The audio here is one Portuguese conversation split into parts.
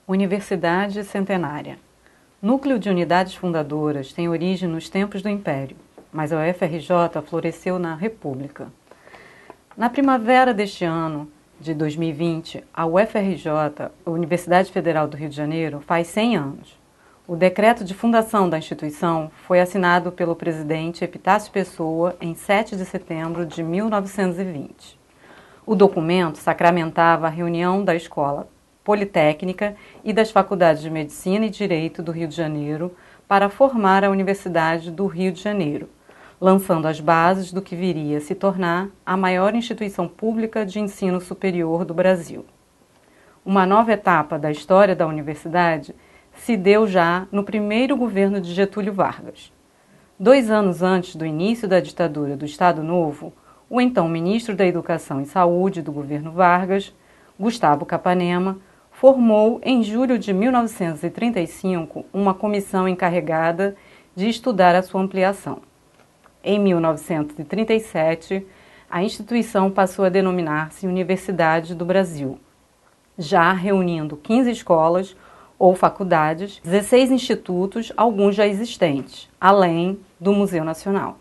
Universidade Centenária. Núcleo de unidades fundadoras tem origem nos tempos do Império, mas a UFRJ floresceu na República. Na primavera deste ano, de 2020, a UFRJ, a Universidade Federal do Rio de Janeiro, faz 100 anos. O decreto de fundação da instituição foi assinado pelo presidente Epitácio Pessoa em 7 de setembro de 1920. O documento sacramentava a reunião da Escola Politécnica e das Faculdades de Medicina e Direito do Rio de Janeiro para formar a Universidade do Rio de Janeiro, lançando as bases do que viria a se tornar a maior instituição pública de ensino superior do Brasil. Uma nova etapa da história da universidade se deu já no primeiro governo de Getúlio Vargas. 2 anos antes do início da ditadura do Estado Novo, o então ministro da Educação e Saúde do governo Vargas, Gustavo Capanema, formou em julho de 1935 uma comissão encarregada de estudar a sua ampliação. Em 1937, a instituição passou a denominar-se Universidade do Brasil, já reunindo 15 escolas ou faculdades, 16 institutos, alguns já existentes, além do Museu Nacional.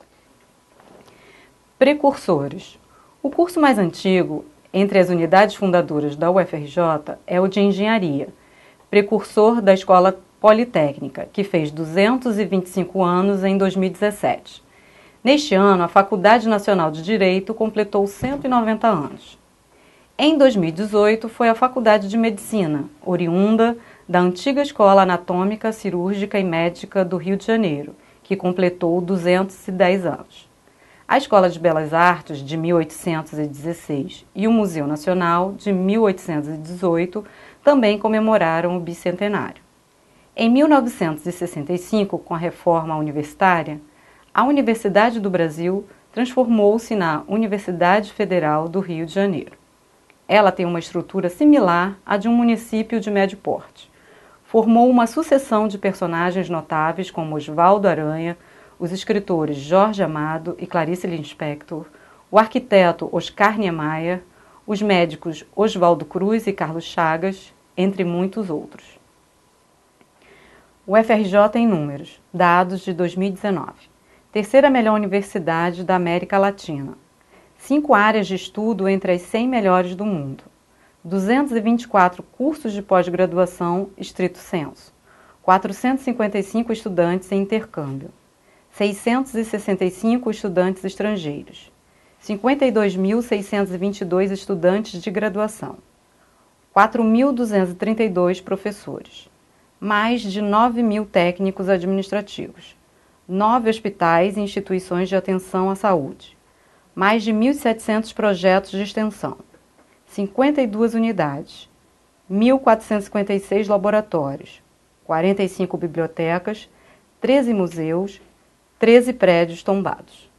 Precursores. O curso mais antigo entre as unidades fundadoras da UFRJ é o de Engenharia, precursor da Escola Politécnica, que fez 225 anos em 2017. Neste ano, a Faculdade Nacional de Direito completou 190 anos. Em 2018, foi a Faculdade de Medicina, oriunda da antiga Escola Anatômica, Cirúrgica e Médica do Rio de Janeiro, que completou 210 anos. A Escola de Belas Artes, de 1816, e o Museu Nacional, de 1818, também comemoraram o bicentenário. Em 1965, com a reforma universitária, a Universidade do Brasil transformou-se na Universidade Federal do Rio de Janeiro. Ela tem uma estrutura similar à de um município de médio porte. Formou uma sucessão de personagens notáveis como Oswaldo Aranha, os escritores Jorge Amado e Clarice Lispector, o arquiteto Oscar Niemeyer, os médicos Oswaldo Cruz e Carlos Chagas, entre muitos outros. O UFRJ em números, dados de 2019. Terceira melhor universidade da América Latina. 5 áreas de estudo entre as 100 melhores do mundo. 224 cursos de pós-graduação estrito sensu. 455 estudantes em intercâmbio. 665 estudantes estrangeiros, 52.622 estudantes de graduação, 4.232 professores, mais de 9.000 técnicos administrativos, 9 hospitais e instituições de atenção à saúde, mais de 1.700 projetos de extensão, 52 unidades, 1.456 laboratórios, 45 bibliotecas, 13 museus, 13 prédios tombados.